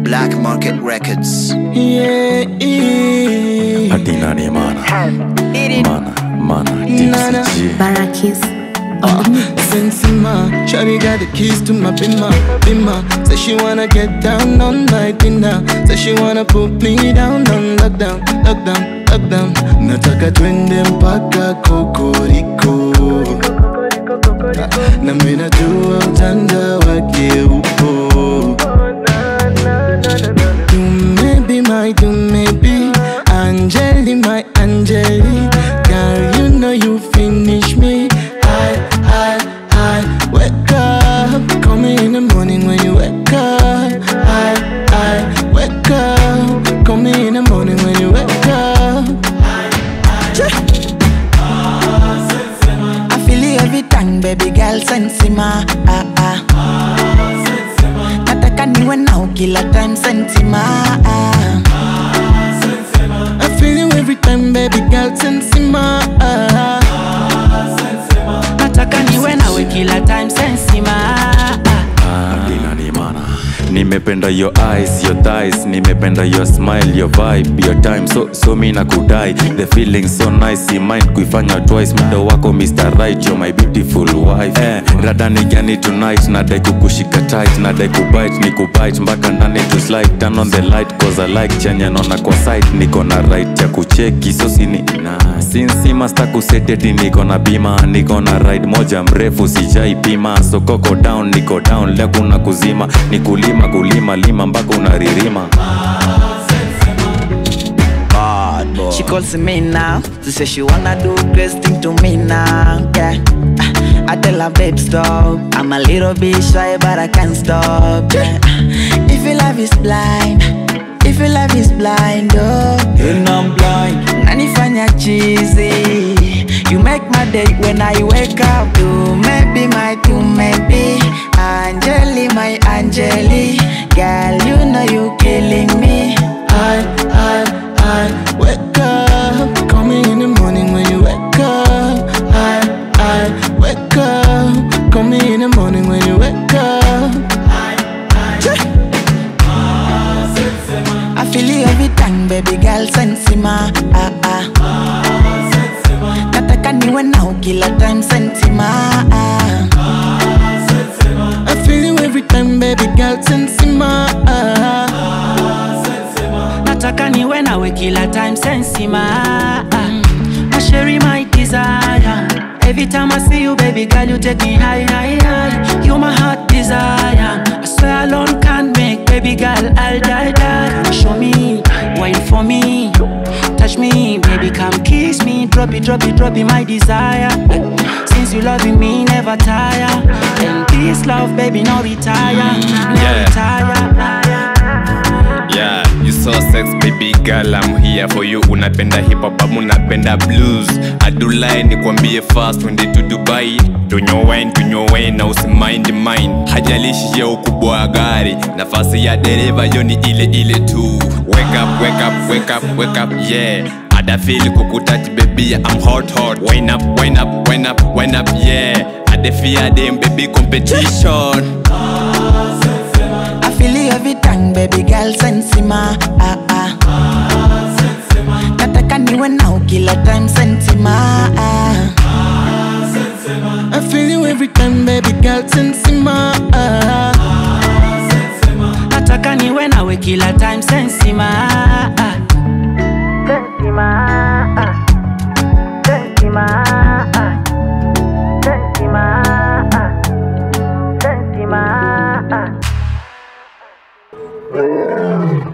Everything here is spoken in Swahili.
Black Market Records. Yeah, Adina ni mana, TCG. Barakis. Sensima, shawty got the keys to my bimmer. Say she wanna get down on my dinner. Say she wanna put me down on lockdown. Nataka twende mpaka kokoriko. Na mimi najua utanda wake upo. You may be Angeli, my Angeli. Girl, you know you finish me. I wake up. Call me in the morning when you wake up. I wake up. Call me in the morning when you wake up. I feel it every time, baby girl, sensima. Nataka niwe nao kila time, sensima. I feel you every time, baby girl, sensima. Nataka niwe nawe kila time, sensima. Adina ni mana. Nimependa your eyes, your thighs. Nimependa your smile, your vibe, your time. So mi nakudai. The feeling so nice, si mind kuifanya twice. Muda wako Mr. Right, you're my beautiful wife. Rada ni gani tonight? Nadai kukushika tight. Nadai kubite, ni kubite mpaka ndani to slide. Turn on the light cause I like chenye nona kwa side. Niko na right ya kucheki, so sini sinsi masta kuseteti. Niko na bima, niko na ride moja mrefu sijai pima. So koko down, niko down, leo kuna kuzima. Ni kulima lima mpaka unaririma. She calls me now to say she wanna do crazy thing to me now. Yeah, I tell her babe stop. I'm a little bit shy but I can't stop. Yeah. If your love is blind, if your love is blind, oh, you know I'm blind. Nanifanya cheesy. You make my day when I wake up. You maybe my two maybe Angeli, my Angeli. Girl, you know you killing me. I wake up. Call me in the morning when you wake up. I wake up. Call me in the morning when you wake up. I feel it every time, baby girl, sensima. Nataka niwe nao kila time, sensima. I feel you every time, baby girl, sensima. Nataka niwe nawe kila time, sensima. I share my desire. Every time I see you, baby girl, you take me high. You my heart desire. I swear alone can't make, baby girl, I'll die. Show me, wine for me. Touch me, baby, come kiss me. Drop it, my desire. Since you loving me, never tire. And this love, baby, no retire. No retire. Yeah, you so sex baby girl, I'm here for you. Unapenda hip hop, unapenda blues. Adulai ni kwambie fast, twende to Dubai. Tunywe wine na usimind mind. Hajalishi ya ukubwa wa gari, nafasi ya dereva yo ni ile tu. Wake up, yeah. Ada feel kukutouch baby, I'm hot. Wine up, yeah. Ada fear them baby competition. I feel it every time, baby girl, sensima. Nataka niwe nao kila time, sensima. I feel you every time, baby girl, sensima. Nataka niwe nawe kila time, sensima. Sensima.